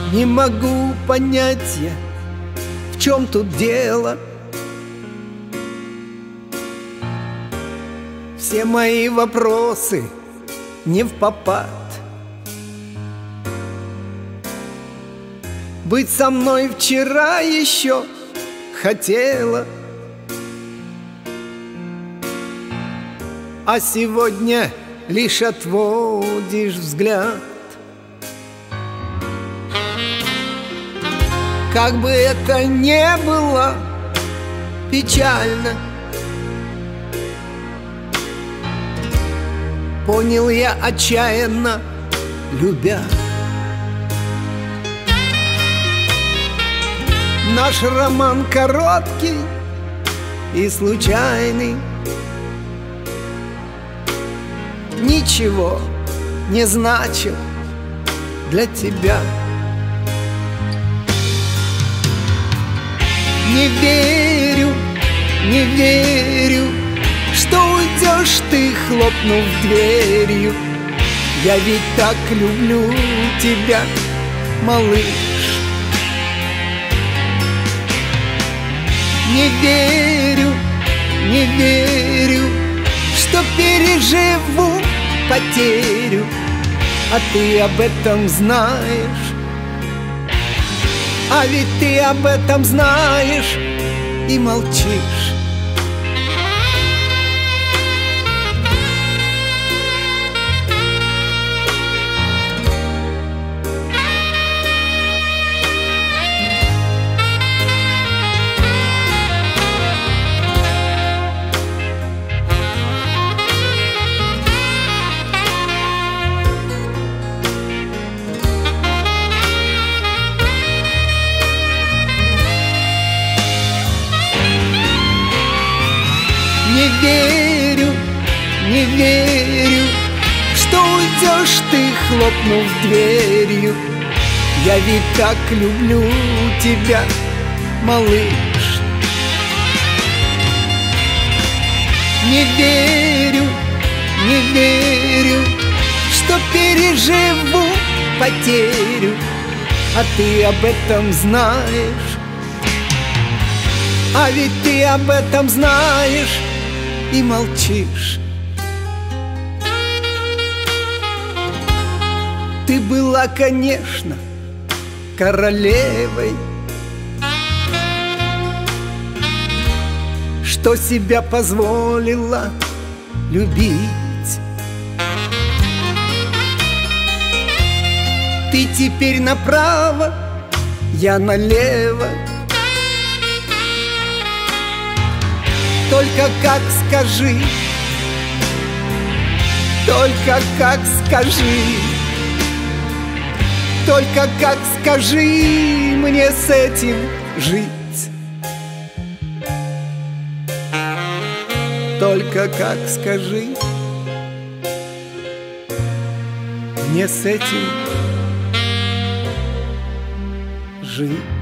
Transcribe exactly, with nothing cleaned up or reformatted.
Не могу понять я, в чем тут дело. Все мои вопросы не впопад. Быть со мной вчера еще хотела, а сегодня лишь отводишь взгляд. Как бы это ни было печально, понял я отчаянно, любя. Наш роман короткий и случайный, ничего не значил для тебя. Не верю, не верю, что уйдешь ты, хлопнув дверью. Я ведь так люблю тебя, малыш. Не верю, не верю, что переживу потерю, а ты об этом знаешь. А ведь ты об этом знаешь и молчишь. Не верю, не верю, что уйдешь ты, хлопнув дверью. Я ведь так люблю тебя, малыш. Не верю, не верю, что переживу потерю, а ты об этом знаешь. А ведь ты об этом знаешь и молчишь. Ты была, конечно, королевой, что себя позволила любить. Ты теперь направо, я налево. Только как скажи, только как скажи, только как скажи мне с этим жить. Только как скажи мне с этим жить.